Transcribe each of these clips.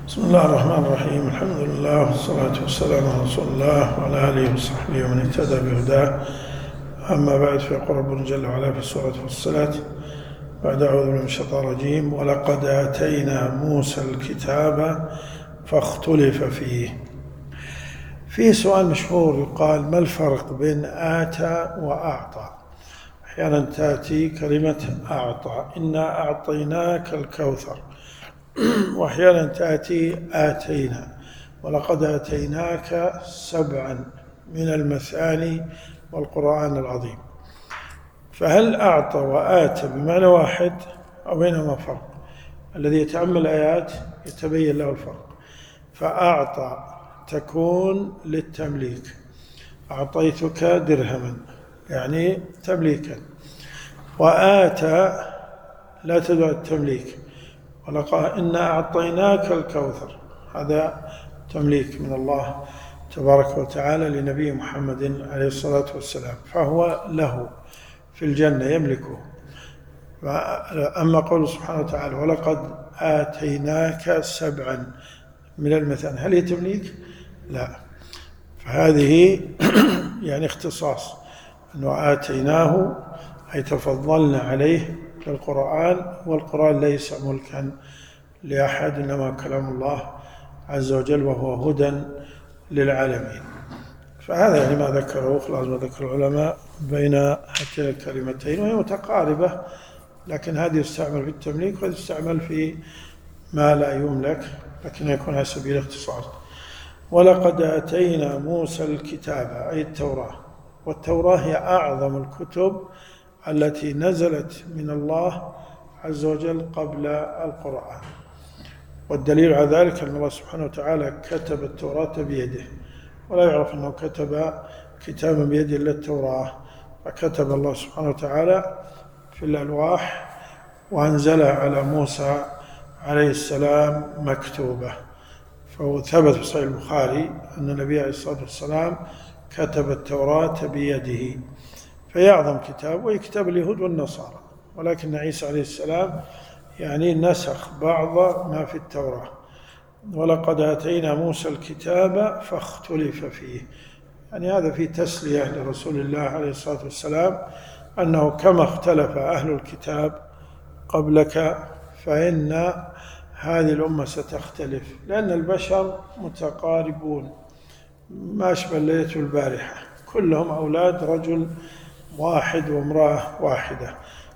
بسم الله الرحمن الرحيم. الحمد لله والصلاة والسلام على رسول الله وعلى آله وصحبه ومن اهتدى بهداه. أما بعد، فيقول ربنا جل وعلا في سورة فصلت بعد أعوذ بالله من الشيطان الرجيم: ولقد آتينا موسى الكتاب فاختلف فيه. فيه سؤال مشهور يقال: ما الفرق بين آتى وأعطى؟ أحيانا تأتي كلمة أعطى، إنا أعطيناك الكوثر، وأحيانا تأتي آتينا، ولقد آتيناك 7 من المثاني والقرآن العظيم. فهل أعطى وآتى بمعنى واحد أو بينهما فرق؟ الذي يتأمل الآيات يتبين له الفرق. فأعطى تكون للتمليك، أعطيتك درهما يعني تمليكا، وآتى لا تدعى التمليك، إنا أعطيناك الكوثر، هذا تمليك من الله تبارك وتعالى لنبي محمد عليه الصلاة والسلام، فهو له في الجنة يملكه. أما قوله سبحانه وتعالى: ولقد آتيناك 7 من المثاني، هل هي تمليك؟ لا، فهذه يعني اختصاص، أنه آتيناه أي تفضلنا عليه بالقرآن، والقرآن ليس ملكا لأحد، إنما كلام الله عز وجل وهو هدى للعالمين. فهذا يعني ما ذكره خلاص ما ذكر العلماء بين هاتين الكلمتين، وهي متقاربة، لكن هذه يستعمل في التمليك وهذه يستعمل في ما لا يملك، لكن يكون على سبيل الاختصاص. ولقد آتينا موسى الكتاب أي التوراة، والتوراة هي أعظم الكتب التي نزلت من الله عز وجل قبل القرآن، والدليل على ذلك أن الله سبحانه وتعالى كتب التوراة بيده، ولا يعرف أنه كتب كتابا بيده إلا التوراة، فكتب الله سبحانه وتعالى في الألواح وأنزلها على موسى عليه السلام مكتوبة. فثبت في صحيح البخاري أن النبي عليه الصلاة والسلام كتب التوراة بيده، فهي أعظم كتاب، وهي كتاب اليهود والنصارى، ولكن عيسى عليه السلام يعني نسخ بعض ما في التوراة. ولقد آتينا موسى الكتاب فاختلف فيه، يعني هذا في تسلية لرسول الله عليه الصلاة والسلام، أنه كما اختلف أهل الكتاب قبلك فإن هذه الأمة ستختلف، لأن البشر متقاربون، ما أشبه الليلة والبارحة، كلهم أولاد رجل واحد وامرأة واحدة،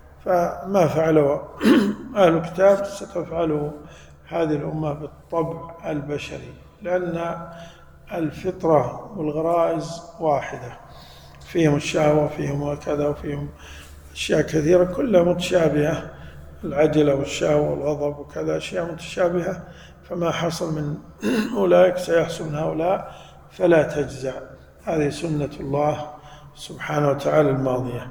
فما فعله أهل الكتاب ستفعله هذه الأمة بالطبع البشري، لأن الفطرة والغرائز واحدة، فيهم الشهوة وفيهم كذا وفيهم أشياء كثيرة كلها متشابهة، العجلة والشهوة والغضب وكذا أشياء متشابهة، فما حصل من أولئك سيحصل من هؤلاء فلا تجزع. هذه سنة الله سبحانه وتعالى الماضية.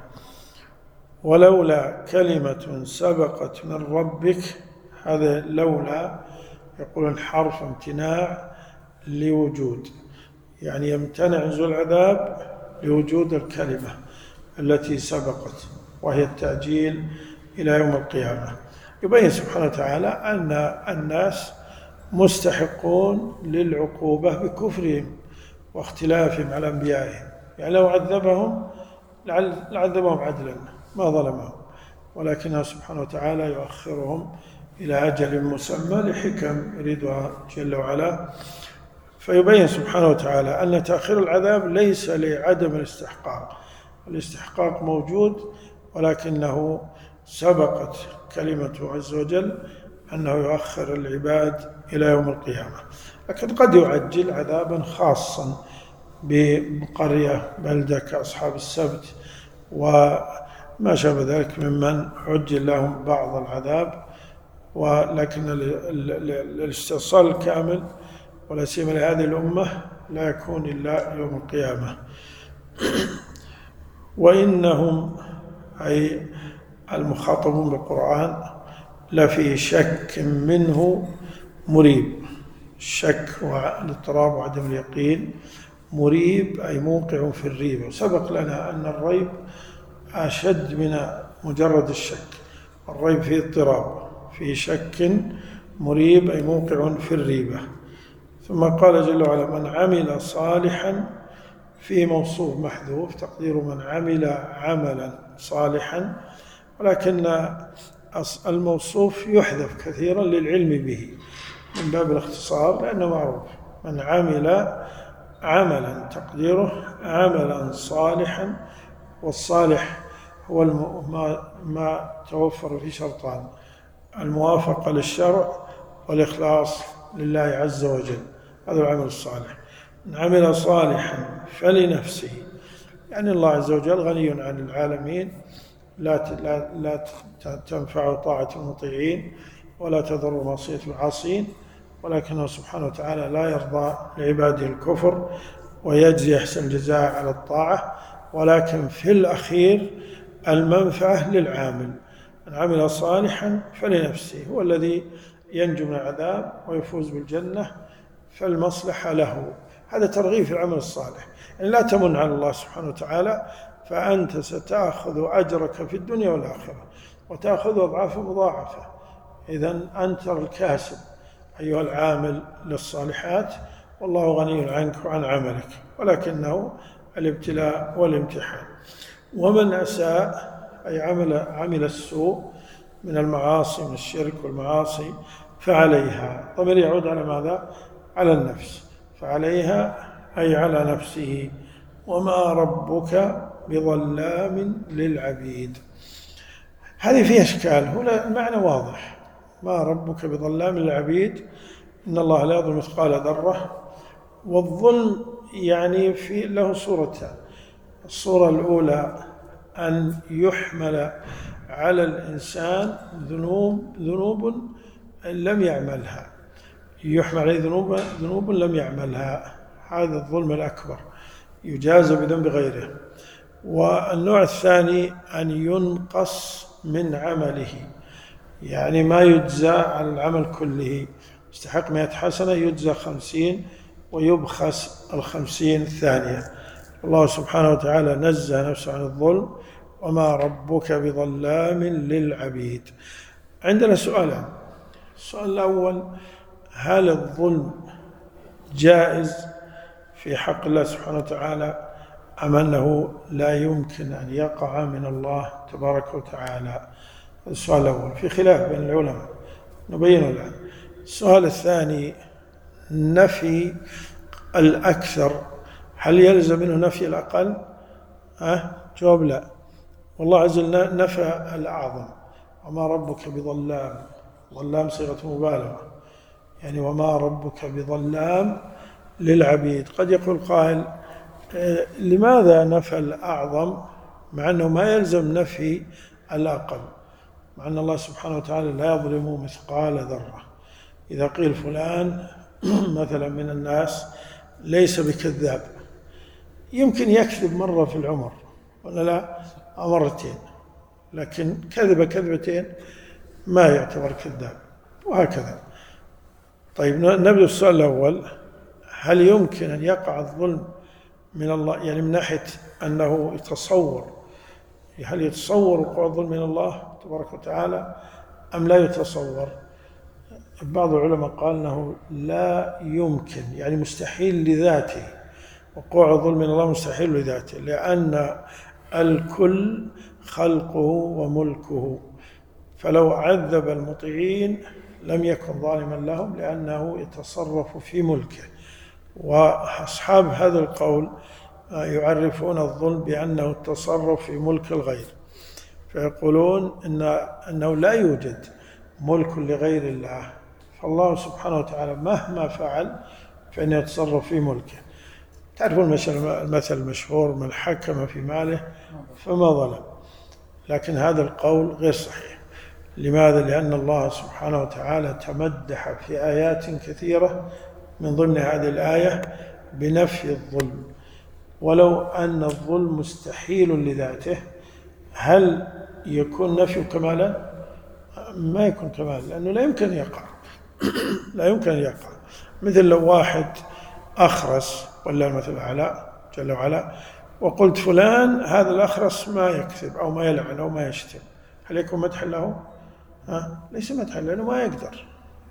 ولولا كلمة سبقت من ربك، هذا لولا يقولون حرف امتناع لوجود، يعني يمتنع نزول العذاب لوجود الكلمة التي سبقت، وهي التأجيل إلى يوم القيامة. يبين سبحانه وتعالى أن الناس مستحقون للعقوبة بكفرهم واختلافهم على أنبيائهم، يعني لو عذبهم لعذبهم عدلا ما ظلمهم، ولكنه سبحانه وتعالى يؤخرهم إلى أجل مسمى لحكم يريدها جل وعلا. فيبين سبحانه وتعالى أن تأخير العذاب ليس لعدم الاستحقاق، الاستحقاق موجود، ولكنه سبقت كلمته عز وجل أنه يؤخر العباد إلى يوم القيامة، لكن قد يعجل عذابا خاصا بقرية بلدة كأصحاب السبت وما شابه ذلك ممن عجل لهم بعض العذاب، ولكن الاستئصال الكامل ولا سيما لهذه الأمة لا يكون إلا يوم القيامة. وإنهم أي المخاطبون بالقرآن لفي شك منه مريب، الشك والاضطراب وعدم اليقين، مريب أي موقع في الريبة، وسبق لنا أن الريب أشد من مجرد الشك، الريب فيه اضطراب، فيه شك مريب أي موقع في الريبة. ثم قال جل وعلا من عمل صالحا في موصوف محذوف تقدير من عمل عملا صالحا، ولكن الموصوف يحذف كثيرا للعلم به من باب الاختصار لأنه معروف. من عمل عملا تقديره عملا صالحا، والصالح هو ما توفر في شرطان: الموافقة للشرع والإخلاص لله عز وجل، هذا العمل الصالح. من عمل صالحا فلنفسه، يعني الله عز وجل غني عن العالمين، لا تنفع طاعة المطيعين ولا تضر معصية العاصين، ولكنه سبحانه وتعالى لا يرضى لعباده الكفر ويجزي أحسن الجزاء على الطاعة، ولكن في الأخير المنفعة للعامل. من عمل صالحا فلنفسه، هو الذي ينجو من العذاب ويفوز بالجنة، فالمصلحة له. هذا ترغيب في العمل الصالح، يعني لا تمن على الله سبحانه وتعالى، فأنت ستأخذ أجرك في الدنيا والآخرة وتأخذ أضعاف مضاعفة. إذن أنت الكاسب أيها العامل للصالحات، والله غني عنك وعن عملك، ولكنه الابتلاء والامتحان. ومن أساء أي عمل السوء من المعاصي، من الشرك والمعاصي، فعليها. ضمير يعود على ماذا؟ على النفس. فعليها أي على نفسه. وما ربك بظلام للعبيد. هذه فيها إشكال، هنا المعنى واضح: ما ربك بظلام للعبيد، إن الله لا يظلم مثقال ذرة. والظلم يعني له صورتان: الصورة الأولى أن يحمل على الإنسان ذنوب لم يعملها، يحمل عليه ذنوب لم يعملها، هذا الظلم الأكبر، يجازى بذنب غيره. والنوع الثاني أن ينقص من عمله، يعني ما يجزى على العمل كله، يستحق 100 حسنة يجزى 50 ويبخس 50 الثانية. الله سبحانه وتعالى نزه نفسه عن الظلم: وما ربك بظلام للعبيد. عندنا سؤالان: السؤال الأول: هل الظلم جائز في حق الله سبحانه وتعالى، أم أنه لا يمكن أن يقع من الله تبارك وتعالى؟ السؤال الأول في خلاف بين العلماء، نبينه الآن. السؤال الثاني: نفي الأكثر هل يلزم منه نفي الأقل؟ جواب لا. والله عز وجل نفى الأعظم: وما ربك بظلام. ظلام صيغة مبالغة، يعني وما ربك بظلام للعبيد. قد يقول قائل: لماذا نفى الأعظم مع أنه ما يلزم نفي الأقل، مع أن الله سبحانه وتعالى لا يظلم مثقال ذرة؟ إذا قيل فلان مثلا من الناس ليس بكذاب، يمكن يكذب مرة في العمر ولا لا، مرتين، لكن كذبتين ما يعتبر كذاب، وهكذا. طيب نبدأ السؤال الأول: هل يمكن أن يقع الظلم من الله، يعني من ناحية أنه يتصور، هل يتصور وقوع الظلم من الله تبارك وتعالى أم لا يتصور؟ بعض العلماء قال أنه لا يمكن، يعني مستحيل لذاته، وقوع الظلم من الله مستحيل لذاته، لأن الكل خلقه وملكه، فلو عذب المطيعين لم يكن ظالما لهم لأنه يتصرف في ملكه. وأصحاب هذا القول يعرفون الظلم بأنه التصرف في ملك الغير، فيقولون أنه لا يوجد ملك لغير الله، فالله سبحانه وتعالى مهما فعل فإنه يتصرف في ملكه. تعرفون المثل المشهور: من حكم في ماله فما ظلم. لكن هذا القول غير صحيح. لماذا؟ لأن الله سبحانه وتعالى تمدح في آيات كثيرة، من ضمن هذه الآية بنفي الظلم. ولو أن الظلم مستحيل لذاته، هل يكون نفي كمالا؟ ما يكون كمال، لأنه لا يمكن يقع لا يمكن يقع. مثل لو واحد أخرس، ولا المثل الأعلى جل وعلا، وقلت فلان هذا الأخرس ما يكذب أو ما يلعن أو ما يشتم، هل يكون مدحا له؟ ليس مدحا، لأنه ما يقدر،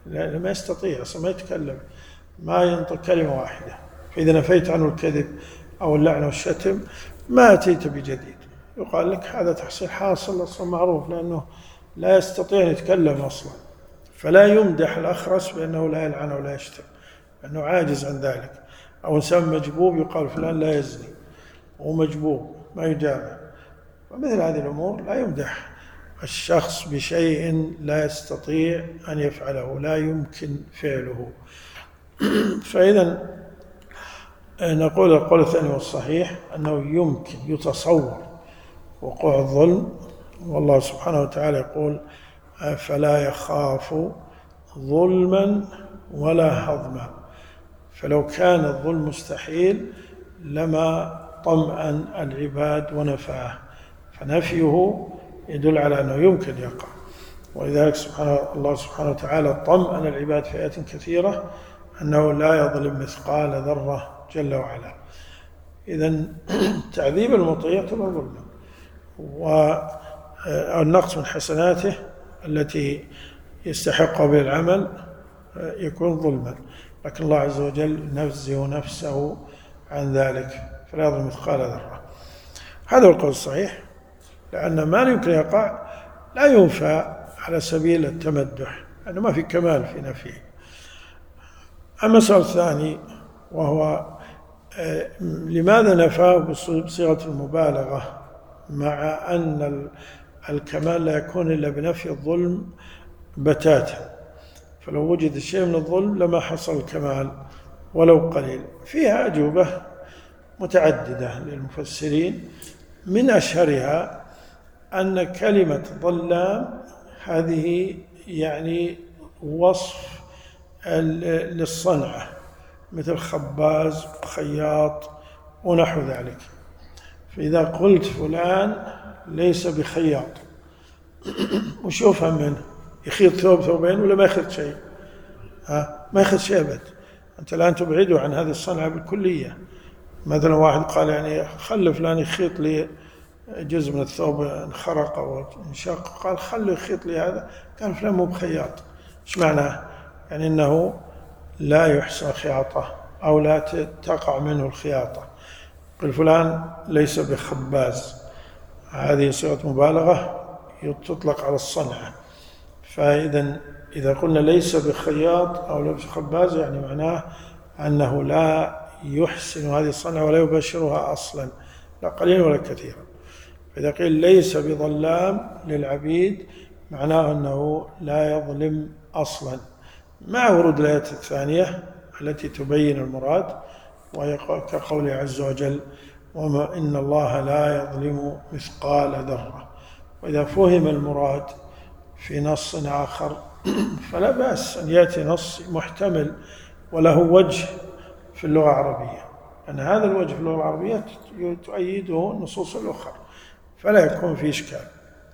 ما يستطيع أصلا، ما يتكلم، ما ينطق كلمة واحدة. فإذا نفيت عنه الكذب أو اللعن والشتم ما أتيت بجديد، يقال لك هذا تحصيل حاصل أصلا معروف، لأنه لا يستطيع أن يتكلم أصلا. فلا يمدح الأخرس بأنه لا يلعن ولا يشتم، لأنه عاجز عن ذلك. أو إنسان مجبوب يقال فلان لا يزني ومجبوب ما يجامع. ومثل هذه الأمور لا يمدح الشخص بشيء لا يستطيع أن يفعله، لا يمكن فعله. فإذا نقول القول الثاني والصحيح أنه يمكن يتصور وقوع الظلم، والله سبحانه وتعالى يقول فلا يخاف ظلما ولا هضما. فلو كان الظلم مستحيل لما طمأن العباد ونفعه، فنفيه يدل على أنه يمكن يقع. ولذلك الله سبحانه وتعالى طمأن العباد في آيات كثيرة أنه لا يظلم مثقال ذرة جل وعلا. إذن تعذيب المطيع يعتبر ظلما، والنقص من حسناته التي يستحق به العمل يكون ظلما، لكن الله عز وجل ينزه نفسه عن ذلك فلا يظلم مثقال ذرة. هذا هو القول الصحيح، لأن ما يمكن يقع لا ينفى على سبيل التمدح، لأنه ما في كمال في نفيه. أما السؤال الثاني وهو لماذا نفاه بصيغة المبالغة، مع أن الكمال لا يكون إلا بنفي الظلم بتاتا، فلو وجد شيء من الظلم لما حصل الكمال ولو قليل. فيها أجوبة متعددة للمفسرين، من أشهرها أن كلمة ظلام هذه يعني وصف للصنعة، مثل خباز خياط ونحو ذلك. فإذا قلت فلان ليس بخياط وش يفهم منه؟ يخيط ثوب ثوبين ولا ما يخيط شيء؟ ما يخيط شيء أبد. أنت الآن تبعده عن هذه الصنعة بالكلية. مثلا واحد قال يعني خلي فلان يخيط لي جزء من الثوب انخرق أو انشق، قال خلي يخيط لي هذا، قال فلان مو بخياط. إيش معناه؟ يعني أنه لا يحسن خياطة أو لا تقع منه الخياطة. قل فلان ليس بخباز، هذه صيغة مبالغة تطلق على الصنعة. إذا قلنا ليس بخياط أو ليس بخباز يعني معناه أنه لا يحسن هذه الصنعة ولا يباشرها أصلا، لا قليلا ولا كثيرا. فإذا قيل ليس بظلام للعبيد معناه أنه لا يظلم أصلا، مع ورود الآيات الثانية التي تبين المراد، وهي كقوله عز وجل وما إن الله لا يظلم مثقال ذرة. وإذا فهم المراد في نص آخر فلا بأس أن يأتي نص محتمل وله وجه في اللغة العربية، أن هذا الوجه في اللغة العربية تؤيده النصوص الأخرى، فلا يكون في إشكال.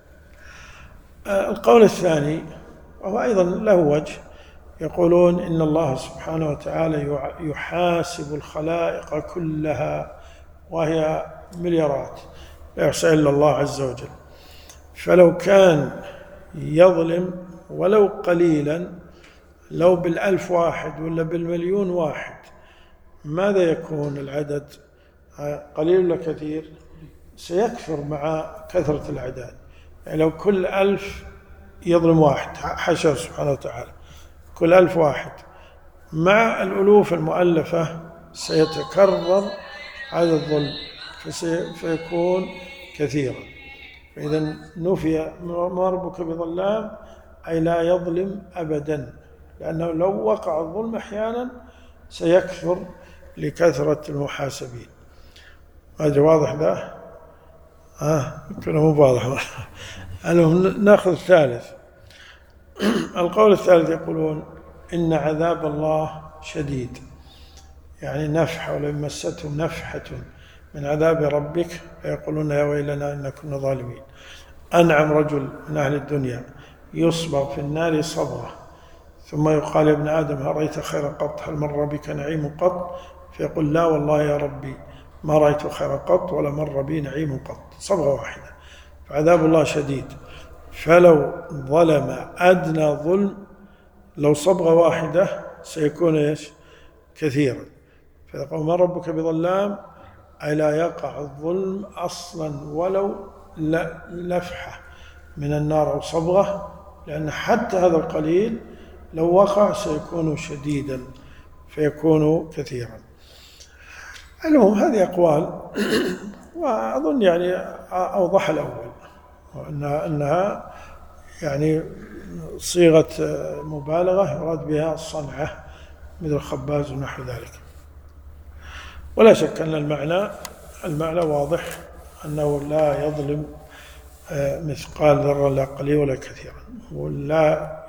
القول الثاني وهو أيضا له وجه، يقولون إن الله سبحانه وتعالى يحاسب الخلائق كلها وهي مليارات لا يحصى إلا الله عز وجل، فلو كان يظلم ولو قليلا، لو بالألف واحد ولا بالمليون واحد، ماذا يكون العدد؟ قليل ولا كثير؟ سيكثر مع كثرة الأعداد. يعني لو كل 1000 يظلم واحد، حاشا سبحانه وتعالى، كل 1000 واحد مع الألوف المؤلفة سيتكرر هذا الظلم فيكون كثيرا. فإذا نفي ما ربك بظلام أي لا يظلم أبدا، لأنه لو وقع الظلم أحيانا سيكثر لكثرة المحاسبين. هذا واضح ذا؟ كله مو واضح. نأخذ الثالث. القول الثالث يقولون إن عذاب الله شديد، يعني نفحة، ولئن مستهم نفحة من عذاب ربك فيقولون يا ويلنا إنا كنا ظالمين. أنعم رجل من أهل الدنيا يصبغ في النار صبغة، ثم يقال يا ابن آدم هل رأيت خيرا قط؟ هل مر بك نعيم قط؟ فيقول لا والله يا ربي ما رأيت خيرا قط ولا مر بي نعيم قط، صبغة واحدة. فعذاب الله شديد، فلو ظلم أدنى ظلم لو صبغة واحدة سيكون إيش؟ كثيرا. فيقول من ربك بظلام، أي لا يقع الظلم أصلا ولو لفحة من النار أو صبغة، لأن حتى هذا القليل لو وقع سيكون شديدا فيكون كثيرا. المهم هذه أقوال، وأظن يعني أوضح الأول، وأنها يعني صيغة مبالغة يراد بها الصنعة مثل خباز ونحو ذلك. ولا شك أن المعنى واضح، أنه لا يظلم مثقال ذرة لا قليل ولا كثيرا، ولا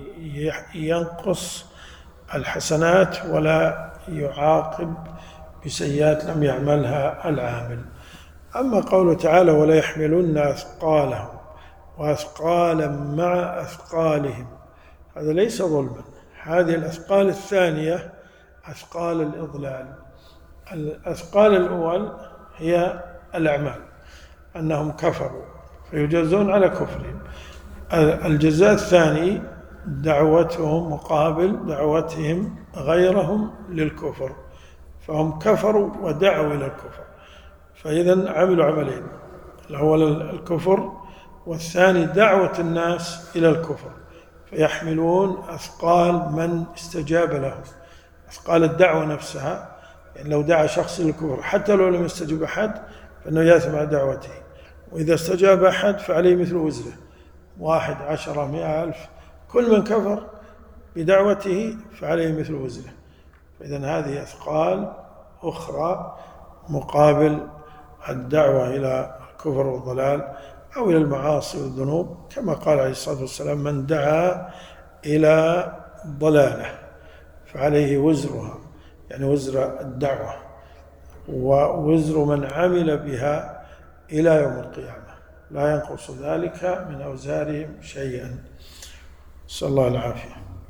ينقص الحسنات ولا يعاقب بسيئات لم يعملها العامل. أما قوله تعالى ولا يحملن أثقالهم وأثقالا مع أثقالهم، هذا ليس ظلما. هذه الأثقال الثانية أثقال الإضلال. الأثقال الأول هي الأعمال، أنهم كفروا فيجازون على كفرهم. الجزاء الثاني دعوتهم مقابل دعوتهم غيرهم للكفر، فهم كفروا ودعوا إلى الكفر، فإذا عملوا عملين، الأول الكفر والثاني دعوة الناس إلى الكفر، فيحملون أثقال من استجاب له، أثقال الدعوة نفسها. يعني لو دعا شخص إلى الكفر حتى لو لم يستجب أحد فإنه يأثم على دعوته، وإذا استجاب أحد فعليه مثل وزره، 1 10 100 ألف، كل من كفر بدعوته فعليه مثل وزره. فإذن هذه أثقال أخرى مقابل الدعوة إلى الكفر والضلال أو إلى المعاصي والذنوب، كما قال عليه الصلاة والسلام من دعا إلى ضلالة فعليه وزرها، يعني وزر الدعوة، ووزر من عمل بها إلى يوم القيامة، لا ينقص ذلك من أوزارهم شيئا. نسأل الله العافية.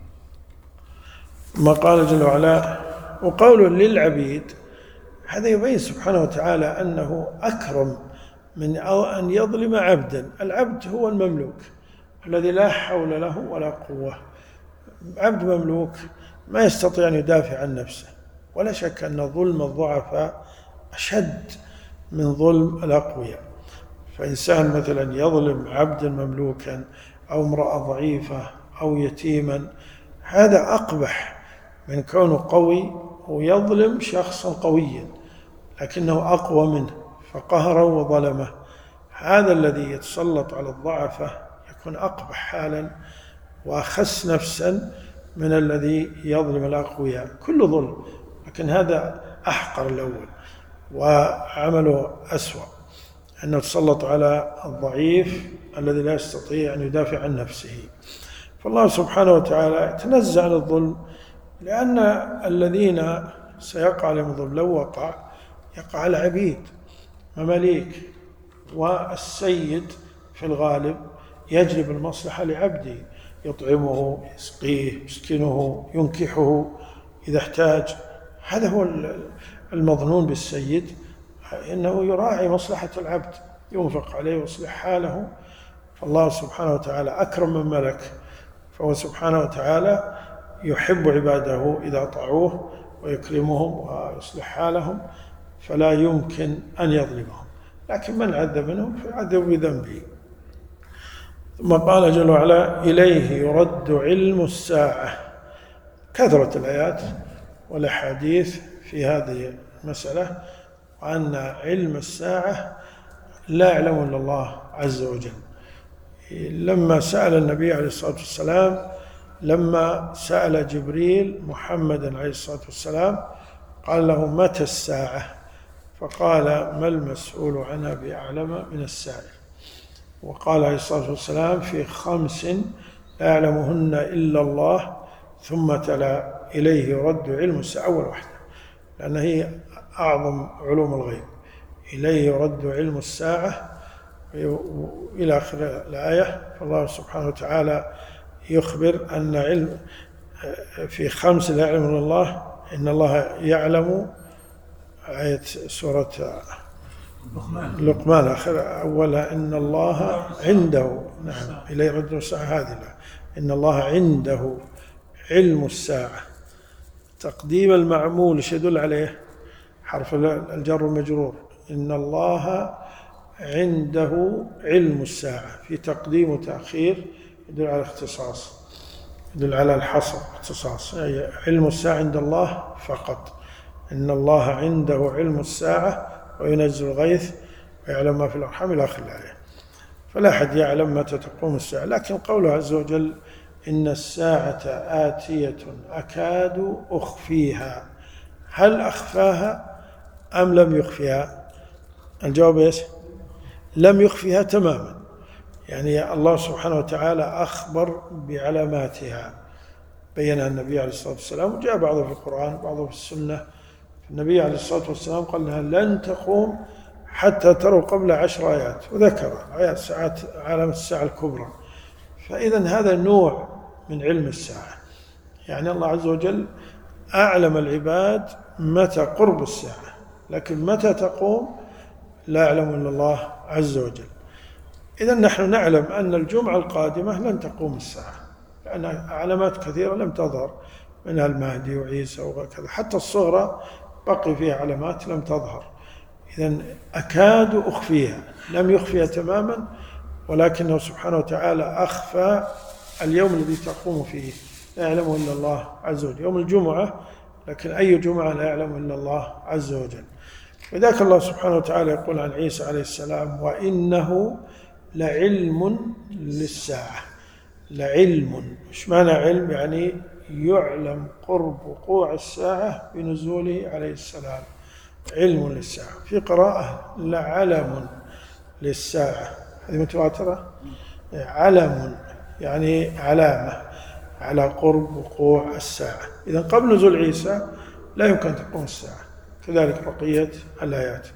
ما قال جل وعلا وقوله للعبيد، هذا يبين سبحانه وتعالى أنه أكرم من أن يظلم عبدا. العبد هو المملوك الذي لا حول له ولا قوة، عبد مملوك ما يستطيع أن يدافع عن نفسه. ولا شك أن ظلم الضعفاء أشد من ظلم الأقوياء. فإنسان مثلا يظلم عبدا مملوكا أو امرأة ضعيفة أو يتيما، هذا أقبح من كونه قوي ويظلم شخصا قويا لكنه أقوى منه فقهره وظلمه. هذا الذي يتسلط على الضعفة يكون أقبح حالا وأخس نفسا من الذي يظلم الأقوياء. كل ظلم، لكن هذا أحقر الأول وعمله أسوأ، أنه تسلط على الضعيف الذي لا يستطيع أن يدافع عن نفسه. فالله سبحانه وتعالى يتنزع عن الظلم، لأن الذين سيقع عليهم الظلم لو وقع يقع على عبيد مماليك، والسيد في الغالب يجلب المصلحة لعبده، يطعمه يسقيه يسكنه ينكحه إذا احتاج. هذا هو المظنون بالسيد، إنه يراعي مصلحة العبد، ينفق عليه ويصلح حاله. فالله سبحانه وتعالى أكرم من ملك، فهو سبحانه وتعالى يحب عباده إذا طاعوه ويكرمهم ويصلح حالهم، فلا يمكن أن يظلمهم. لكن من عذب منهم فيعذب بذنبه. ثم قال جل وعلا إليه يرد علم الساعة. كثرت الآيات والأحاديث في هذه المسألة، وأن علم الساعة لا يعلمه إلا الله عز وجل. لما سأل النبي عليه الصلاة والسلام، لما سأل جبريل محمدا عليه الصلاة والسلام قال له متى الساعة؟ فقال ما المسؤول عنها بأعلم من السائل. وقال عليه الصلاة والسلام في 5 لا يعلمهن إلا الله، ثم تلا إليه يرد علم الساعة أول واحدة، لأن هي أعظم علوم الغيب. إليه يرد علم الساعة إلى آخر الآية. فالله سبحانه وتعالى يخبر أن علم في 5 لا يعلم إلا الله، إن الله يعلم، آية سورة لقمان آخر أولها إن الله عنده، نعم إليه يرد الساعة هذه، إن الله عنده علم الساعة. تقديم المعمول ايش يدل عليه؟ حرف الجر والمجرور، إن الله عنده علم الساعة. في تقديم وتأخير يدل على اختصاص، يدل على الحصر، اختصاص، أي علم الساعة عند الله فقط. إن الله عنده علم الساعة وينزل الغيث ويعلم ما في الأرحام إلى آخر الآية. فلا أحد يعلم متى تقوم الساعة، لكن قوله عز وجل إن الساعة آتية أكاد أخفيها، هل أخفاها أم لم يخفيها؟ الجواب إيش؟ لم يخفيها تماما، يعني الله سبحانه وتعالى أخبر بعلاماتها، بينها النبي عليه الصلاة والسلام، وجاء بعضه في القرآن بعضه في السنة. النبي عليه الصلاة والسلام قال لها لن تقوم حتى تروا قبل 10 آيات، وذكر آيات ساعات علامة الساعة الكبرى. فإذا هذا نوع من علم الساعة، يعني الله عز وجل أعلم العباد متى قرب الساعة، لكن متى تقوم لا يعلم إلا الله عز وجل. إذا نحن نعلم أن الجمعة القادمة لن تقوم الساعة، لأن علامات كثيرة لم تظهر، منها المهدي وعيسى وكذا، حتى الصغرى بقي فيها علامات لم تظهر. إذا أكاد أخفيها، لم يخفيها تماما، ولكنه سبحانه وتعالى أخفى اليوم الذي تقوم فيه، لا يعلمه إلا الله عز وجل، يوم الجمعة، لكن أي جمعة لا يعلم إلا الله عز وجل. لذلك الله سبحانه وتعالى يقول عن عيسى عليه السلام وإنه لعلم للساعة. لعلم، إيش معنى علم؟ يعني يعلم قرب وقوع الساعة بنزوله عليه السلام، علم للساعة. في قراءة لعلم للساعة، هذه متواترة، علم يعني علامة على قرب وقوع الساعة. إذا قبل نزول عيسى لا يمكن تقوم الساعة، كذلك بقية الآيات.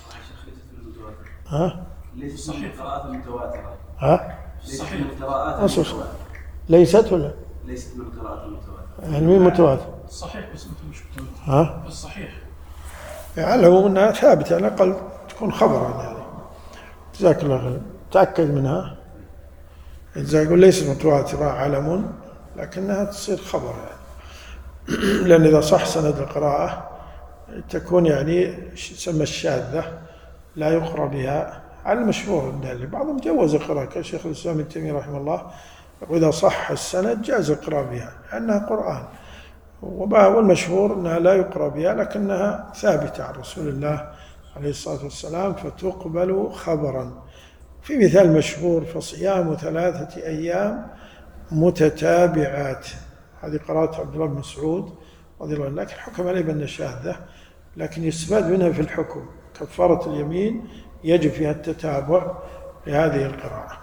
ها؟ ليست صحيح القراءات المتواترة. ها؟ صحيح القراءات المتواترة. ليست ولا؟ ليست من القراءات المتواترة. يعني مين متواتر؟ صحيح بس مش متواتر. ها؟ الصحيح. يعلموا أنها ثابتة، على الأقل تكون خبرا يعني. جزاك الله خير. تأكد منها. إذا يقول ليست متواترة علم، لكنها تصير خبر يعني. لأن إذا صح سند القراءة تكون يعني تسمى الشاذة، لا يقرأ بها على المشهور الدالي. بعضهم جوز القراءة كشيخ الإسلام ابن تيمية رحمه الله، وإذا صح السند جاز القراءة بها لأنها قرآن، والمشهور أنها لا يقرأ بها لكنها ثابتة عن رسول الله عليه الصلاة والسلام فتقبل خبرا. في مثال مشهور فصيام 3 أيام متتابعات، هذه قراءة عبد الله بن مسعود رضي الله عنه، لكن حكم عليه بأنها شاذة، لكن يستفاد منها في الحكم. كفارة اليمين يجب فيها التتابع لهذه القراءة.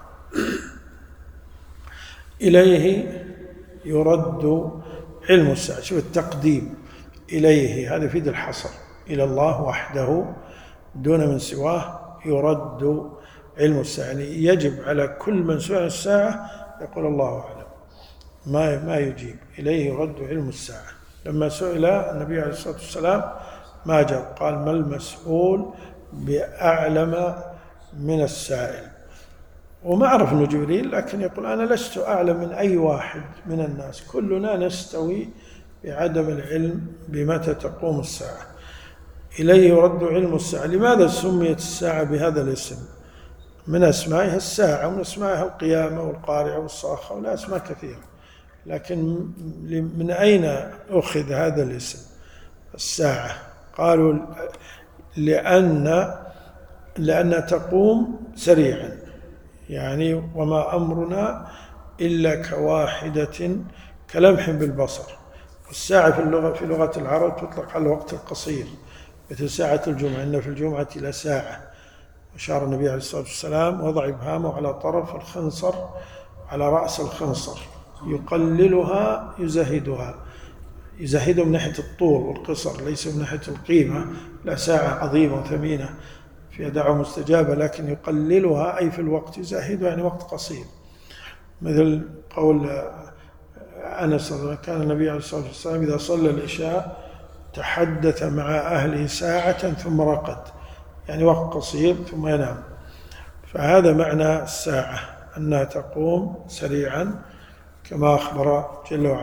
إليه يرد علم الساعة. شوف التقديم، إليه هذا يفيد الحصر، إلى الله وحده دون من سواه يرد علم الساعة، يعني يجب على كل من سئل الساعة يقول الله أعلم، ما يجيب. إليه يرد علم الساعة. لما سئل النبي عليه الصلاة والسلام ما جاء، قال ما المسؤول بأعلم من السائل. وما عرف أنه جبريل، لكن يقول أنا لست أعلم من أي واحد من الناس، كلنا نستوي بعدم العلم بمتى تقوم الساعة. إليه يرد علم الساعة. لماذا سميت الساعة بهذا الاسم؟ من أسمائها الساعة، ومن أسمائها القيامة والقارعة والصاخة، ولا أسماء كثيرة، لكن من أين أخذ هذا الاسم الساعة؟ قالوا لأن تقوم سريعا، يعني وما أمرنا إلا كواحدة كلمح بالبصر. الساعة في لغة العرب تطلق على الوقت القصير، مثل ساعة الجمعة، إن في الجمعة لساعة. أشار النبي عليه الصلاة والسلام وضع إبهامه على طرف الخنصر، على رأس الخنصر، يقللها يزهدها من ناحية الطول والقصر، ليس من ناحية القيمة. لا، ساعة عظيمة وثمينة فيها دعوة مستجابة، لكن يقللها أي في الوقت، يزهدها يعني وقت قصير. مثل قول أنس كان النبي عليه الصلاة والسلام إذا صلى العشاء تحدث مع أهله ساعة ثم رقد، يعني وقت قصير ثم ينام. فهذا معنى الساعة، أنها تقوم سريعا كما أخبر جل وعلا.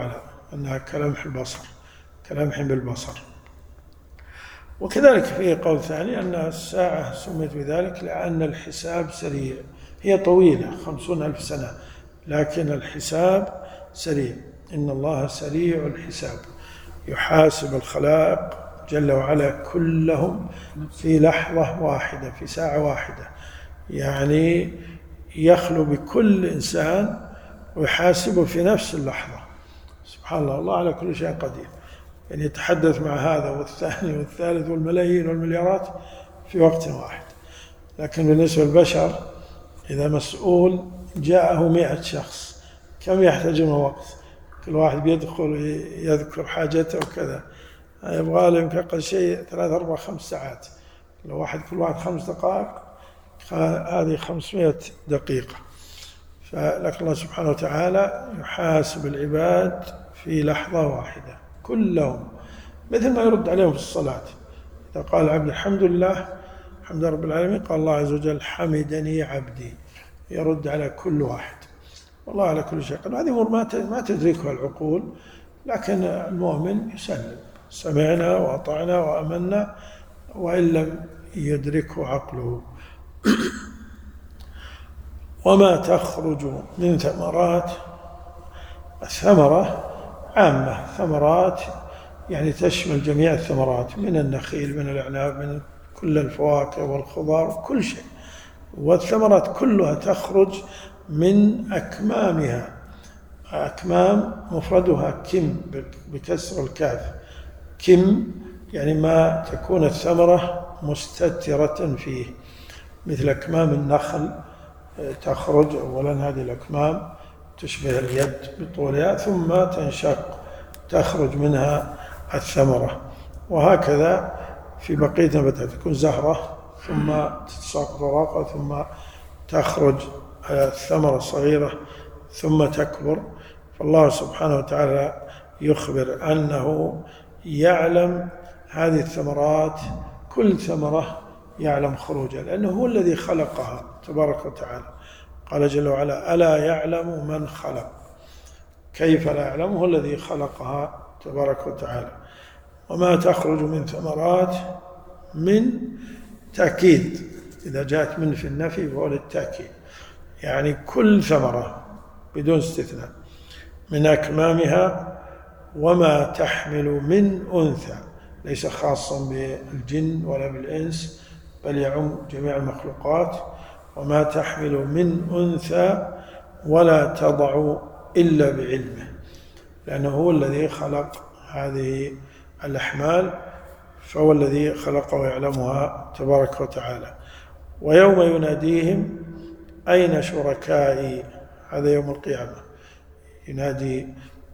أنها كلمح البصر، كلمح بالبصر. وكذلك في قول ثاني أن الساعة سميت بذلك لأن الحساب سريع، هي طويلة 50,000 سنة لكن الحساب سريع. إن الله سريع الحساب، يحاسب الخلائق جل وعلا كلهم في لحظة واحدة، في ساعة واحدة، يعني يخلو بكل إنسان ويحاسبه في نفس اللحظة. سبحان الله، الله على كل شيء قدير، يعني يتحدث مع هذا والثاني والثالث والملايين والمليارات في وقت واحد. لكن بالنسبة للبشر إذا مسؤول جاءه 100 شخص كم يحتاج من وقت؟ كل واحد بيدخل يذكر حاجته وكذا، يبغى له يمكن أقل شيء 3 4 5 ساعات، لو كل واحد 5 دقائق هذه 500 دقيقة. فلكن الله سبحانه وتعالى يحاسب العباد في لحظة واحدة كلهم، مثل ما يرد عليهم في الصلاة. إذا قال العبد الحمد لله الحمد رب العالمين، قال الله عز وجل حمدني عبدي، يرد على كل واحد. والله على كل شيء قدير. هذه أمور ما تدركها العقول، لكن المؤمن يسلم، سمعنا وأطعنا وأمنا، وإن لم يدركه عقله. وما تخرج من ثمرات، الثمرة عامة، ثمرات يعني تشمل جميع الثمرات، من النخيل من الأعناب من كل الفواكه والخضار كل شيء، والثمرات كلها تخرج من أكمامها. أكمام مفردها كم بكسر الكاف، كم يعني ما تكون الثمرة مستترة فيه، مثل أكمام النخل تخرج أولا، هذه الأكمام تشبه اليد بطولها ثم تنشق تخرج منها الثمرة. وهكذا في بقية النباتات تكون زهرة ثم تتساقط ورقة ثم تخرج الثمرة الصغيرة ثم تكبر. فالله سبحانه وتعالى يخبر أنه يعلم هذه الثمرات، كل ثمرة يعلم خروجها، لأنه هو الذي خلقها تبارك وتعالى. قال جل وعلا ألا يعلم من خلق، كيف لا يعلم؟ هو الذي خلقها تبارك وتعالى. وما تخرج من ثمرات، من تأكيد، إذا جاءت من في النفي فهو للتأكيد، يعني كل ثمرة بدون استثناء، من أكمامها. وما تحمل من أنثى، ليس خاصا بالجن ولا بالإنس بل يعم جميع المخلوقات. وما تحمل من أنثى ولا تضع إلا بعلمه، لأنه هو الذي خلق هذه الأحمال، فهو الذي خلقها ويعلمها تبارك وتعالى. ويوم يناديهم أين شركائي، هذا يوم القيامة، ينادي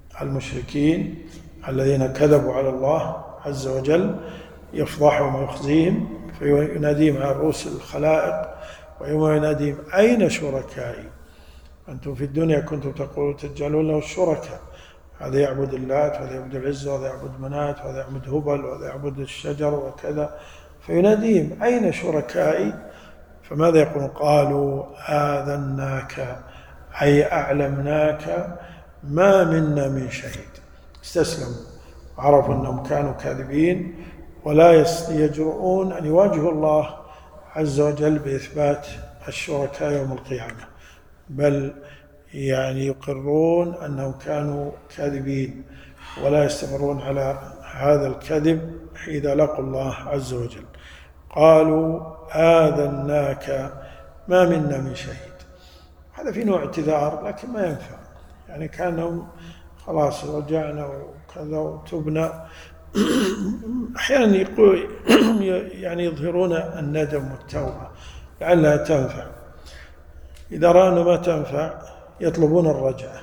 المشركين الذين كذبوا على الله عز وجل، يفضحهم ويخزيهم، فيناديهم على رؤوس الخلائق. ويوم يناديهم أين شركائي، أنتم في الدنيا كنتم تقولون تجعلون له الشركاء، هذا يعبد اللات وهذا يعبد العزى وهذا يعبد منات وهذا يعبد هبل وهذا يعبد الشجر وكذا. فيناديهم أين شركائي، فماذا يقولون؟ قالوا آذناك، أي أعلمناك ما منا من شهيد. استسلموا، عرفوا أنهم كانوا كاذبين ولا يجرؤون أن يواجهوا الله عز وجل بإثبات الشركاء يوم القيامة، بل يعني يقرون أنهم كانوا كاذبين ولا يستمرون على هذا الكذب إذا لقوا الله عز وجل. قالوا آذناك ما منا من شهيد. هذا في نوع اعتذار لكن ما ينفع، يعني كانوا خلاص رجعنا وكذا وتبنا. أحيانا يعني يظهرون الندم والتوبة لعلها تنفع، إذا رأوا أنه ما تنفع يطلبون الرجعة،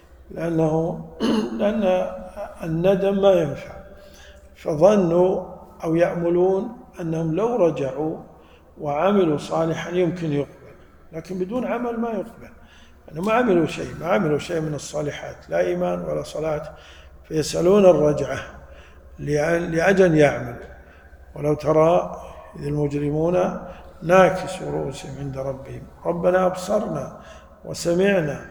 لأن الندم ما ينفع، فظنوا أو يأملون أنهم لو رجعوا وعملوا صالحا يمكن يقبل، لكن بدون عمل ما يقبل، أنهم ما عملوا شيء من الصالحات، لا إيمان ولا صلاة، فيسألون الرجعة لأجل يعمل. ولو ترى إذ المجرمون ناكسوا رؤوسهم عند ربهم ربنا أبصرنا وسمعنا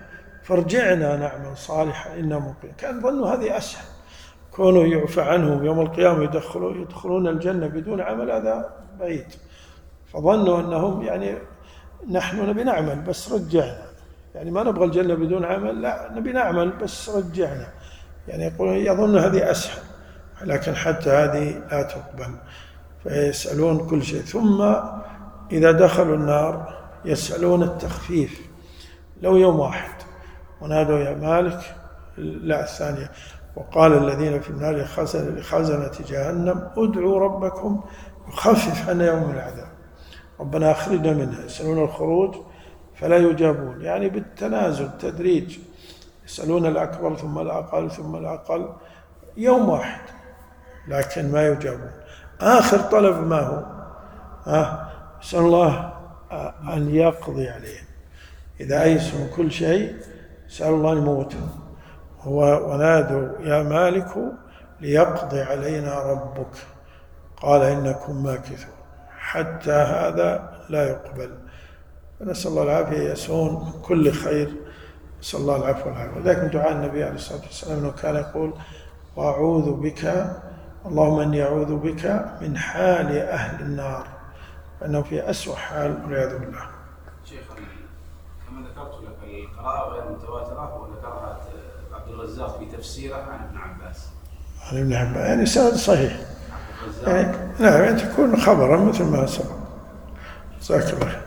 فارجعنا نعمل صالحا إنا موقنون. كان ظنوا هذه أسهل، كونوا يعفى عنهم يوم القيامة يدخلون الجنة بدون عمل، هذا بعيد. فظنوا أنهم يعني نحن نبي نعمل بس رجعنا، يعني ما نبغى الجنة بدون عمل، لا نبي نعمل بس رجعنا، يعني يظن هذه أسهل، لكن حتى هذه لا تقبل. فيسألون كل شيء، ثم إذا دخلوا النار يسألون التخفيف، لو يوم واحد، ونادوا يا مالك، لا الثانية، وقال الذين في النار لخزنة جهنم ادعوا ربكم يخفف عنا يوم العذاب ربنا أخرجنا منها. يسألون الخروج فلا يجابون، يعني بالتنازل تدريج، يسألون الأكبر ثم الأقل ثم الأقل، يوم واحد لكن ما يجابون. آخر طلب ما هو؟ يسأل الله أن يقضي عليهم، إذا أيسوا من كل شيء سأل الله أن يموتهم. ونادوا يا مالك ليقضي علينا ربك قال إنكم ماكثون، حتى هذا لا يقبل. فنسأل الله العافية، يسون كل خير، نسأل الله العفو والعافية. وذلك من دعاء النبي عليه الصلاة والسلام أنه كان يقول وأعوذ بك، اللهم إني أعوذ بك من حال أهل النار، فإنه في أسوأ حال والعياذ بالله. شيخ، كما ذكرت لك القراءة غير المتواترة وذكرها عبد الرزاق في تفسيره عن ابن عباس. عن ابن عباس يعني سند صحيح، يعني نعم، يعني تكون خبرا مثل ما سبق. جزاك الله.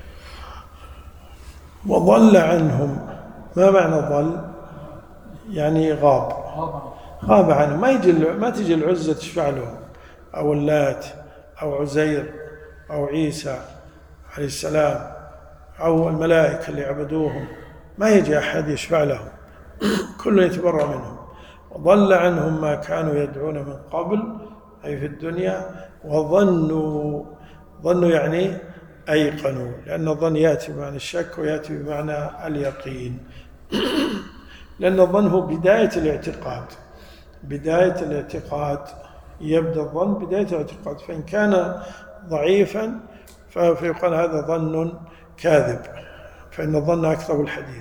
وضل عنهم، ما معنى ضل؟ يعني غاب عنهم، ما تجي العزة تشفع لهم، أو اللات أو عزير أو عيسى عليه السلام أو الملائكة اللي عبدوهم، ما يجي أحد يشفع لهم، كله يتبرأ منهم. وضل عنهم ما كانوا يدعون من قبل، أي في الدنيا. وظنوا يعني أيقنوا، لأن الظن يأتي بمعنى الشك ويأتي بمعنى اليقين، لأن الظن هو بداية الاعتقاد، يبدأ الظن بداية الاعتقاد، فإن كان ضعيفا فيقال هذا ظن كاذب، فإن الظن أكثر الحديث.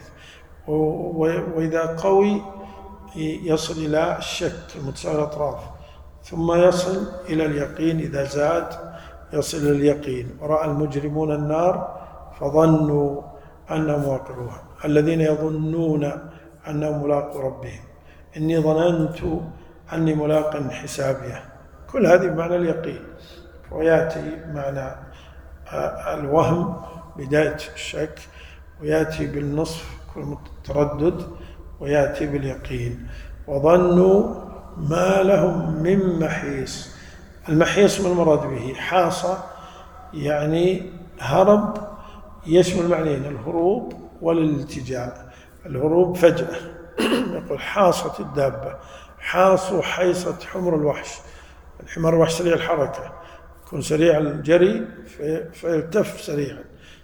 وإذا قوي يصل إلى الشك المتساوي الأطراف، ثم يصل إلى اليقين، إذا زاد يصل إلى اليقين. ورأى المجرمون النار فظنوا أنهم واقعوها، الذين يظنون أنهم ملاقو ربهم، إني ظننت أني ملاق حسابيه، كل هذه بمعنى اليقين. ويأتي معنى الوهم بداية الشك، ويأتي بالنصف كل تردد، ويأتي باليقين. وظنوا ما لهم من محيص. المحيص ما المراد به؟ حاصة يعني هرب، يشمل معنيين، الهروب والالتجاء. الهروب فجأة يقول حاصت الدابة، حاصوا حيصة حمر الوحش، الحمار الوحش سريع الحركة، يكون سريع الجري فيلتف سريعا.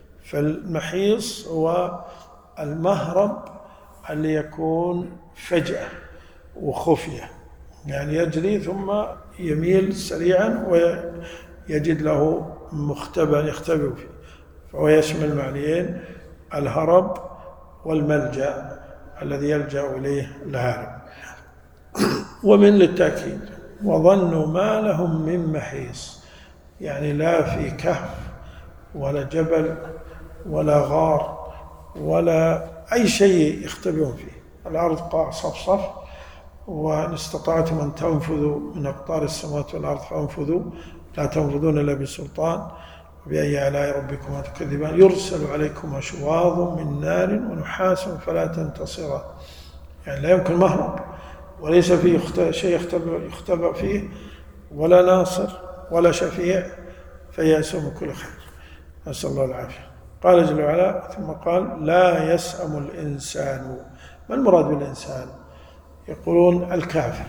فالمحيص هو المهرب اللي يكون فجأة وخفية، يعني يجري ثم يميل سريعا ويجد له مختبأ يختبئ فيه، فهو يشمل معنيين، الهرب والملجأ الذي يلجأ إليه الهارب. ومن للتأكيد، وظنوا ما لهم من محيص، يعني لا في كهف ولا جبل ولا غار ولا أي شيء يختبئون فيه، الأرض قاع صفصف، وإن استطعتم أن تنفذوا من أقطار السماوات والأرض فانفذوا لا تنفذون إلا بسلطان، وبأي آلاء ربكما تكذبان، يرسل عليكما شواظ من نار ونحاس فلا تنتصران، يعني لا يمكن مهرب، وليس فيه شيء يختبأ فيه، ولا ناصر ولا شفيع، فيأسوا من كل خير، نسأل الله العافية. قال جل وعلا ثم قال لا يسأم الإنسان. ما المراد بالإنسان؟ يقولون الكافر.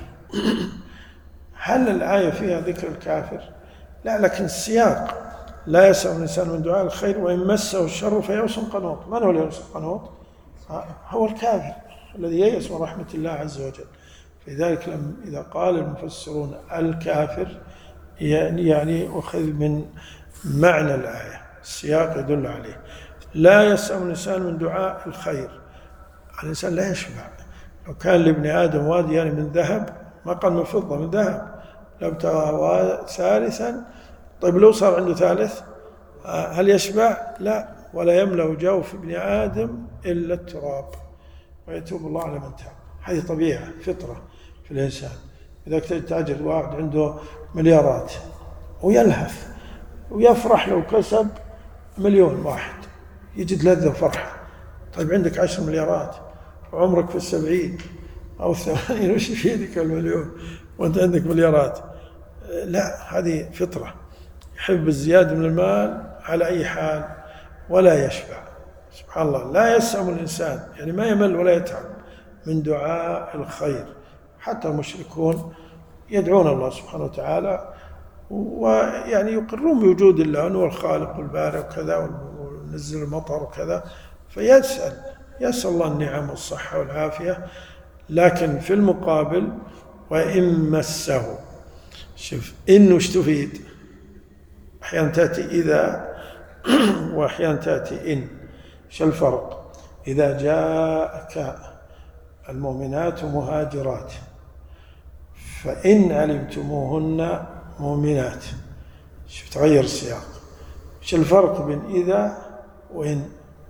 هل الآية فيها ذكر الكافر؟ لا، لكن السياق لا يسأم الإنسان من دعاء الخير وإن مسه الشر فيئوس قنوط. من هو اليئوس القنوط؟ هو الكافر الذي ييأس من رحمة الله عز وجل. لذلك إذا قال المفسرون الكافر يعني أخذ من معنى الآية، السياق يدل عليه. لا يسأم الإنسان من دعاء الخير، الإنسان لا يشبع. لو كان لابن آدم واديان من ذهب، ما قال من فضة، من ذهب، لابتغى ثالثا. طيب لو صار عنده ثالث هل يشبع؟ لا، ولا يملأ جوف ابن آدم إلا التراب ويتوب الله على من تاب. هذه طبيعة فطرة في الإنسان. إذا كنت تاجر واحد عنده مليارات ويلهث ويفرح لو كسب 1,000,000 واحد، يجد لذة وفرحة. طيب عندك 10 مليارات وعمرك في 70 أو 80، وش في يدك 1,000,000 وأنت عندك مليارات؟ لا، هذه فطرة. يحب الزيادة من المال على أي حال ولا يشبع. سبحان الله، لا يسأم الإنسان، يعني ما يمل ولا يتعب من دعاء الخير. حتى المشركون يدعون الله سبحانه وتعالى، ويعني يقرون بوجود الله أنه الخالق والبارئ وكذا، ونزل المطر وكذا، يسأل الله النعم والصحة والعافية. لكن في المقابل وإن مسه، شوف إن وش تفيد؟ أحيانا تأتي إذا وأحيانا تأتي إن. إيش الفرق؟ إذا جاءك المؤمنات مهاجرات فإن علمتموهن مؤمنات، شوف تغير السياق. إيش الفرق بين إذا وإن؟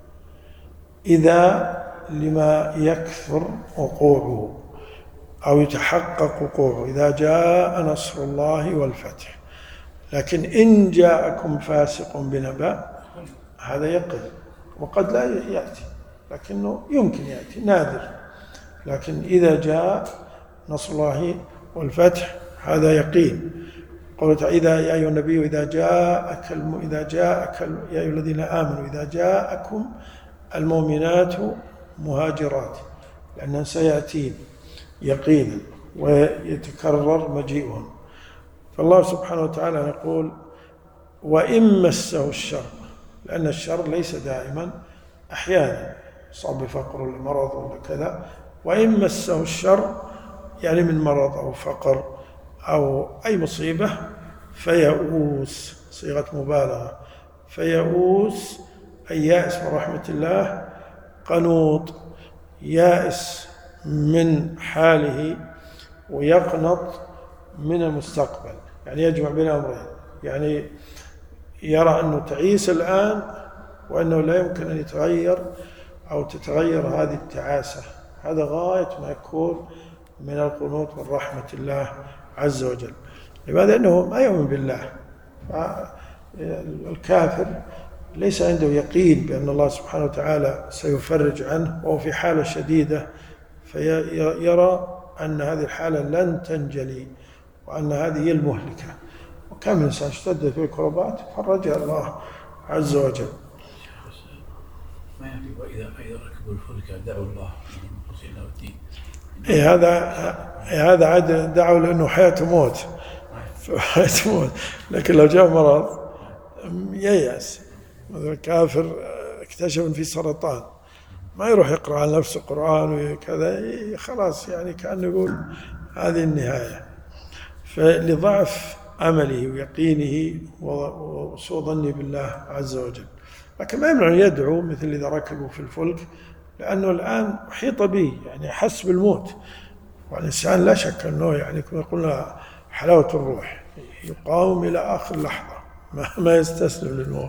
إذا لما يكثر وقوعه أو يتحقق وقوعه، إذا جاء نصر الله والفتح. لكن إن جاءكم فاسق بنبأ هذا يقل، وقد لا يأتي، لكنه يمكن يأتي، نادر. لكن إذا جاء نصر الله والفتح هذا يقين. قوله تعالى: يا أيها النبي إذا جاءك يا أيها الذين آمنوا إذا جاءكم المؤمنات مهاجرات، لأنها سيأتين يقينا ويتكرر مجيئهم. فالله سبحانه وتعالى يقول: وإن مسه الشر، لأن الشر ليس دائما، أحيانا صاب بفقر ولا مرض ولا كذا. وإن مسه الشر يعني من مرض أو فقر أو أي مصيبة، فيئوس، صيغة مبالغة، فيئوس أي يائس من رحمة الله، قنوط يائس من حاله ويقنط من المستقبل. يعني يجمع بين أمرين، يعني يرى أنه تعيس الآن وأنه لا يمكن أن يتغير أو تتغير هذه التعاسة. هذا غاية ما يكون من القنوط من رحمة الله عز وجل. لماذا؟ أنه ما يؤمن بالله. الكافر ليس عنده يقين بأن الله سبحانه وتعالى سيفرج عنه، وهو في حالة شديدة، فيرى أن هذه الحالة لن تنجلي وأن هذه هي المهلكة. وكم إنسان اشتد في الكربات فرجها الله عز وجل. ما يعني وإذا ركبوا الفلك دعوا الله مخلصين له الدين. هذا عاد دعوا لأنه حياة موت، لكن لو جاء مرض ييأس. مثلا الكافر اكتشف ان في سرطان، ما يروح يقرأ على نفسه قرآن وكذا، خلاص يعني كأنه يقول هذه النهاية. فلضعف أمله ويقينه وسوء ظنه بالله عز وجل. لكن ما يمنع أن يدعو مثل إذا ركبوا في الفلك، لأنه الآن أحيط به، يعني حس بالموت. والإنسان لا شك أنه يعني كما قلنا حلاوة الروح، يقاوم إلى آخر لحظة، ما يستسلم للموت.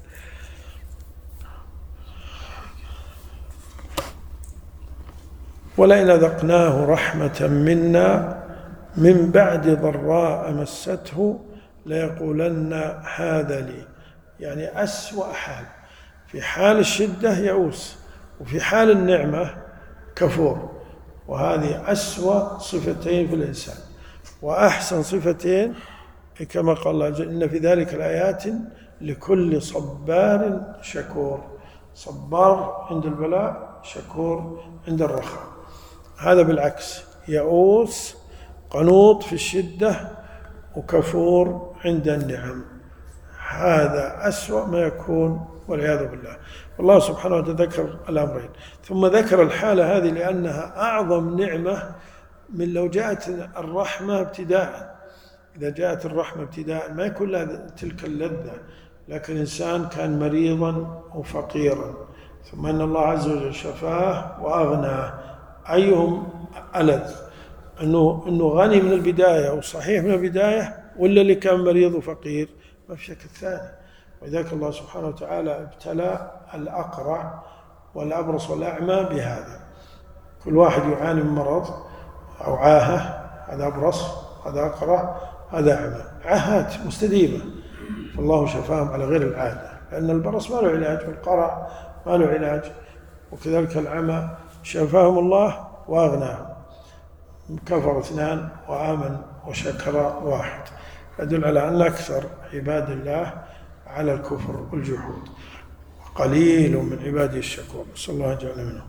ولئن أذقناه رحمة منا من بعد ضراء مسته ليقولن هذا لي. يعني أسوأ حال، في حال الشدة يئوس، وفي حال النعمة كفور. وهذه أسوأ صفتين في الإنسان. وأحسن صفتين كما قال الله عز وجل: إن في ذلك الآيات لكل صبار شكور. صبار عند البلاء، شكور عند الرخاء. هذا بالعكس، يئوس قنوط في الشدة وكفور عند النعم. هذا أسوأ ما يكون والعياذ بالله. والله سبحانه وتعالى ذكر الأمرين، ثم ذكر الحالة هذه لأنها أعظم نعمة من لو جاءت الرحمة ابتداء. إذا جاءت الرحمة ابتداء ما يكون لها تلك اللذة. لكن إنسان كان مريضا وفقيرا ثم إن الله عز وجل شفاه وأغناه. أيهم ألذ؟ أنه غني من البداية وصحيح من البداية، ولا اللي كان مريض وفقير؟ ما في شك الثاني. ولذلك الله سبحانه وتعالى ابتلى الأقرع والأبرص والأعمى بهذا. كل واحد يعاني من مرض أو عاهة، هذا أبرص، هذا أقرع، هذا أعمى، عاهات مستديمة، فالله شفاهم على غير العادة، لأن البرص ما له علاج والقرع ما له علاج، وكذلك العمى شفاهم الله وأغناهم. كفر اثنان وآمن وشكر واحد، يدل على أن أكثر عباد الله على الكفر والجحود، وقليل من عباده الشكور، نسأل الله يجعلنا منهم.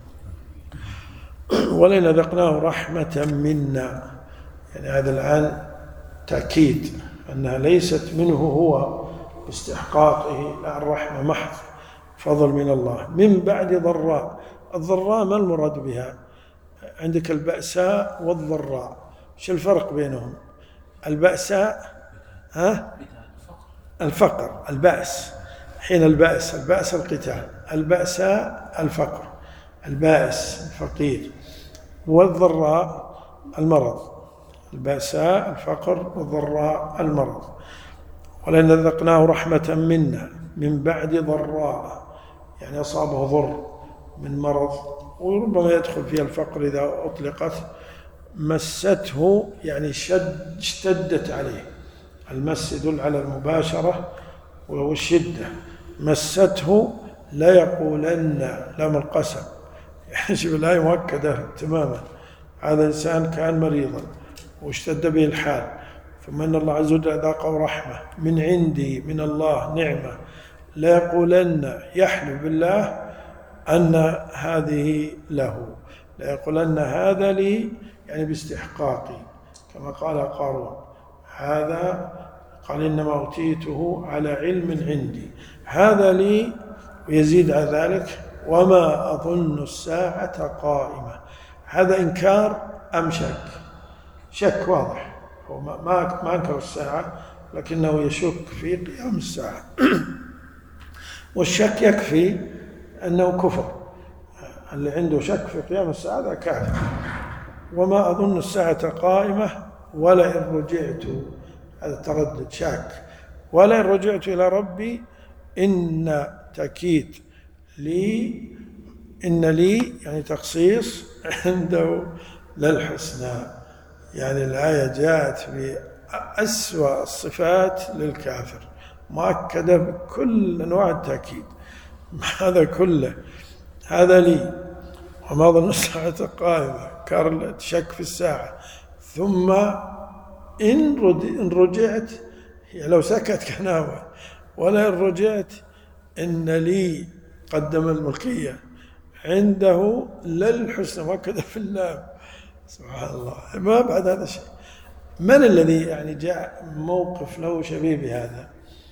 ولئن أذقناه رحمة منا، يعني هذا الآن تأكيد أنها ليست منه هو باستحقاقه، لا، الرحمة محض فضل من الله، من بعد ضراء. الضراء ما المراد بها؟ عندك البأساء والضراء، ايش الفرق بينهم؟ البأساء الفقر، البأس حين البأس القتال، البأساء الفقر، البائس الفقير، والضراء المرض. البأساء الفقر والضراء المرض. ولئن أذقناه رحمة منا من بعد ضراء، يعني أصابه ضر من مرض، وربما يدخل فيها الفقر إذا أطلقت. مسته يعني اشتدت عليه، المس يدل على المباشرة والشدة. مسته لا يقولن، لام القسم، يعني شوف الآية مؤكدة تماما. هذا إنسان كان مريضا واشتد به الحال، ثم إن الله عز وجل أذاقه رحمة من عندي من الله نعمة، لا يقولن، يحلف بالله أن هذه له، لا يقولن هذا لي، يعني باستحقاقي، كما قال قارون هذا، قال إنما أوتيته على علم عندي، هذا لي. ويزيد على ذلك وما أظن الساعة قائمة. هذا إنكار أم شك؟ شك واضح، هو ما أنكر الساعة، لكنه يشك في قيام الساعة. والشك يكفي أنه كفر، اللي عنده شك في قيام الساعة هذا كافر. وما أظن الساعة قائمة ولئن رجعت، هذا تردد شاك، ولئن رجعت إلى ربي إن تأكيد لي، إن لي يعني تخصيص عنده للحسنى. يعني الآية جاءت بأسوأ الصفات للكافر، مؤكدة بكل أنواع التأكيد. هذا كله، هذا لي، وما ظن الساعة قائمة، كار شك في الساعة، ثم إن رجعت، يعني لو سكت كناوة، ولا إن رجعت إن لي، قدم الملكية، عنده للحسنى، مؤكدة في اللام. سبحان الله، ما بعد هذا الشيء. من الذي يعني جاء موقف له شبيه بهذا؟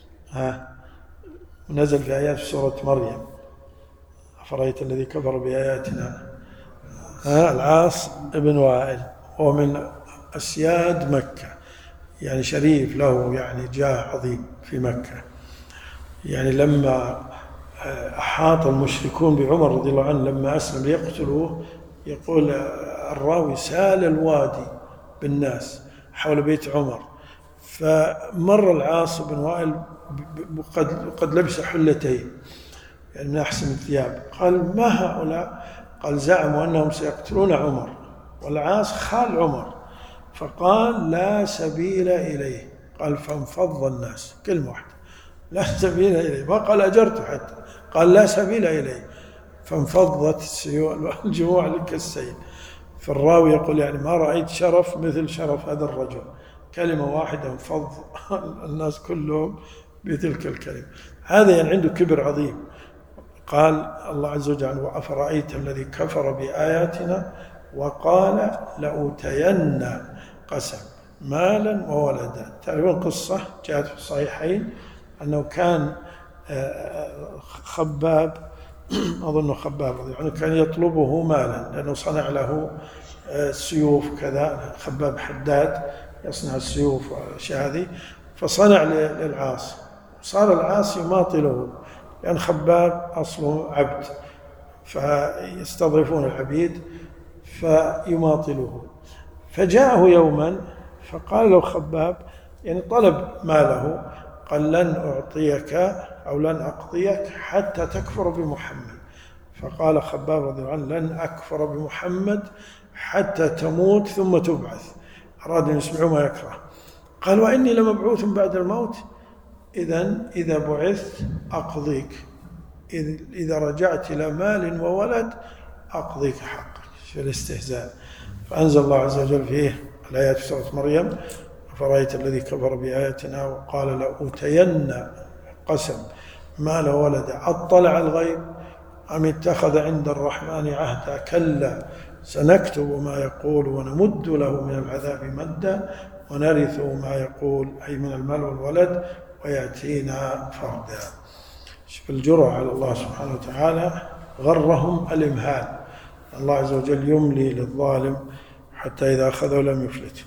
نزل في آيات في سورة مريم، أفرأيت الذي كفر بآياتنا، العاص ابن وائل، هو من أسياد مكة، يعني شريف له يعني جاه عظيم في مكة. يعني لما أحاط المشركون بعمر رضي الله عنه لما أسلم ليقتلوه، يقول الراوي سال الوادي بالناس حول بيت عمر، فمر العاص بن وائل قد لبس حلتين، يعني من أحسن الثياب. قال ما هؤلاء؟ قال زعموا أنهم سيقتلون عمر، والعاص خال عمر، فقال لا سبيل إليه. قال فانفض الناس، كلمة واحدة، لا سبيل إليه، ما قال أجرت حتى، قال لا سبيل إليه، فانفضت الجموع لكالسيل. فالراوي يقول يعني ما رأيت شرف مثل شرف هذا الرجل، كلمة واحدة انفض الناس كلهم بتلك الكلمة. هذا يعني عنده كبر عظيم. قال الله عز وجل وأفرأيت الذي كفر بآياتنا وقال لأوتين قسم مالا وولدا. تعرفون قصة جاءت في الصحيحين أنه كان خباب، أظن خباب رضي الله عنه، كان يطلبه مالا لأنه صنع له سيوف كذا، خباب حداد يصنع السيوف والأشياء هذه، فصنع للعاص، صار العاص يماطله، لأن خباب أصله عبد، فيستضعفون العبيد فيماطلوه. فجاءه يوما فقال له خباب، يعني طلب ماله، قال لن أعطيك أو لن أقضيك حتى تكفر بمحمد. فقال خباب رضي الله عنه لن أكفر بمحمد حتى تموت ثم تبعث. أراد أن يسمعوا ما يكره. قال وإني لمبعوث بعد الموت، إذا بعثت أقضيك، إذا رجعت إلى مال وولد أقضيك حقك. في الاستهزاء. فأنزل الله عز وجل فيه الآيات في سورة مريم: أفرأيت الذي كفر بآياتنا وقال لأوتين، قسم، مال وولد، أطلع الغيب أم اتخذ عند الرحمن عهدا كلا سنكتب ما يقول ونمد له من العذاب مدا ونرثه ما يقول، أي من المال والولد، ويأتينا فردا. شوف الجرأة على الله سبحانه وتعالى. غرهم الإمهال. الله عز وجل يملي للظالم حتى إذا أخذه لم يفلت.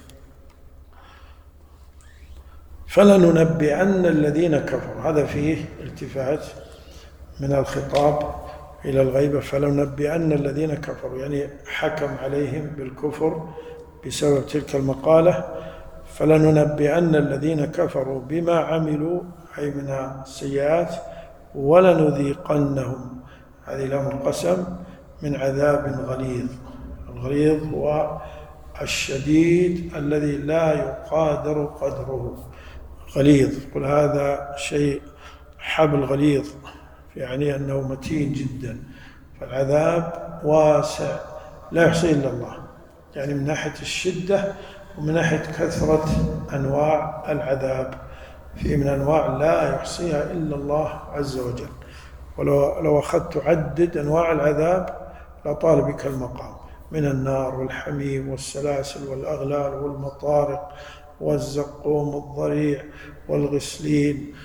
فلننبئن الذين كفروا، هذا فيه التفات من الخطاب إلى الغيبة. فلننبئن الذين كفروا، يعني حكم عليهم بالكفر بسبب تلك المقالة. فلننبئن الذين كفروا بما عملوا، أي من السيئات، ولنذيقنهم، هذه لام القسم، من عذاب غليظ. الغليظ هو الشديد الذي لا يقادر قدره. غليظ، قل هذا شيء حبل غليظ، يعني أنه متين جدا. فالعذاب واسع لا يحصيه إلا الله، يعني من ناحية الشدة ومن ناحية كثرة أنواع العذاب. في من أنواع لا يحصيها إلا الله عز وجل. ولو أخذت تعدد أنواع العذاب لطال بك المقام، من النار والحميم والسلاسل والأغلال والمطارق والزقوم والضريع والغسلين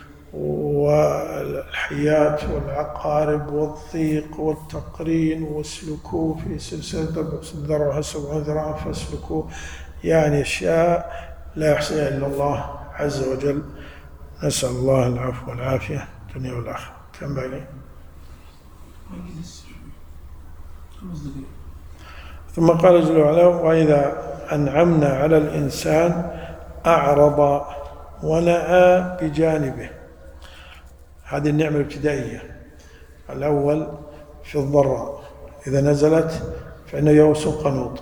والحيات والعقارب والضيق والتقرين، واسلكوه في سلسلة ذرعها 70 ذراعا فاسلكوه، يعني أشياء لا يحصيها إلا الله عز وجل. نسأل الله العفو والعافية الدنيا والآخرة. كم باقي؟ ثم قال جل وعلا: وإذا أنعمنا على الإنسان أعرض ونأى بجانبه. هذه النعمة الابتدائية. الأول في الضراء إذا نزلت فإنه يئوس قنوط.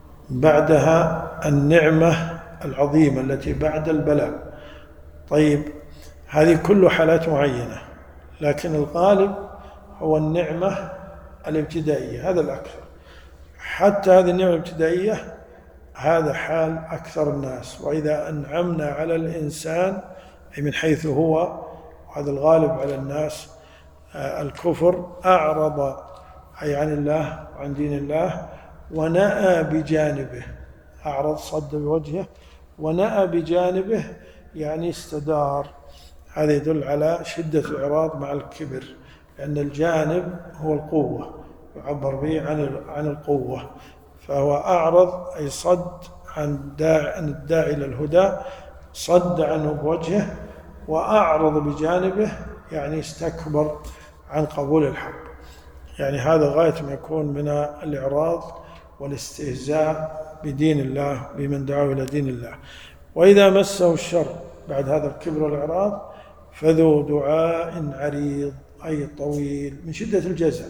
بعدها النعمة العظيمة التي بعد البلاء. طيب، هذه كل حالات معينة، لكن الغالب هو النعمة الابتدائية، هذا الأكثر. حتى هذه النعمة الابتدائية هذا حال أكثر الناس. وإذا أنعمنا على الإنسان، أي من حيث هو، وهذا الغالب على الناس الكفر، أعرض أي عن الله وعن دين الله، ونأى بجانبه. أعرض، صد بوجهه، ونأى بجانبه يعني استدار. هذا يدل على شدة الإعراض مع الكبر، لأن الجانب هو القوة، يعبر به عن القوة. فهو أعرض أي صد عن الداعي إلى الهدى، صد عنه بوجهه. وأعرض بجانبه يعني استكبر عن قبول الحق. يعني هذا غاية ما يكون من الإعراض والاستهزاء بدين الله، بمن دعوا إلى دين الله. وإذا مسه الشر، بعد هذا الكبر والإعراض، فذو دعاء عريض أي طويل، من شدة الجزع.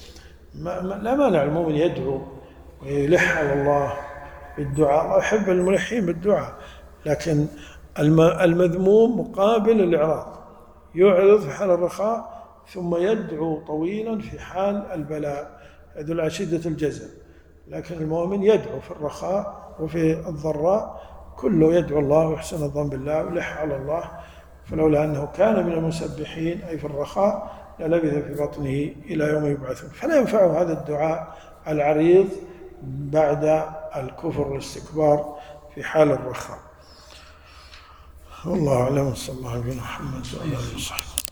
لا مانع المؤمن يدعو ويلح على الله بالدعاء، الله يحب الملحين بالدعاء، لكن المذموم مقابل الإعراض، يعرض في حال الرخاء ثم يدعو طويلا في حال البلاء، يدل على شدة الجزع. لكن المؤمن يدعو في الرخاء وفي الضراء، كله يدعو الله ويحسن الظن بالله ويلح على الله. فلولا أنه كان من المسبحين أي في الرخاء للبث في بطنه إلى يوم يبعثون. فلا ينفعه هذا الدعاء العريض بعد الكفر والاستكبار في حال الرخاء. والله أعلم. صلى الله عليه وسلم.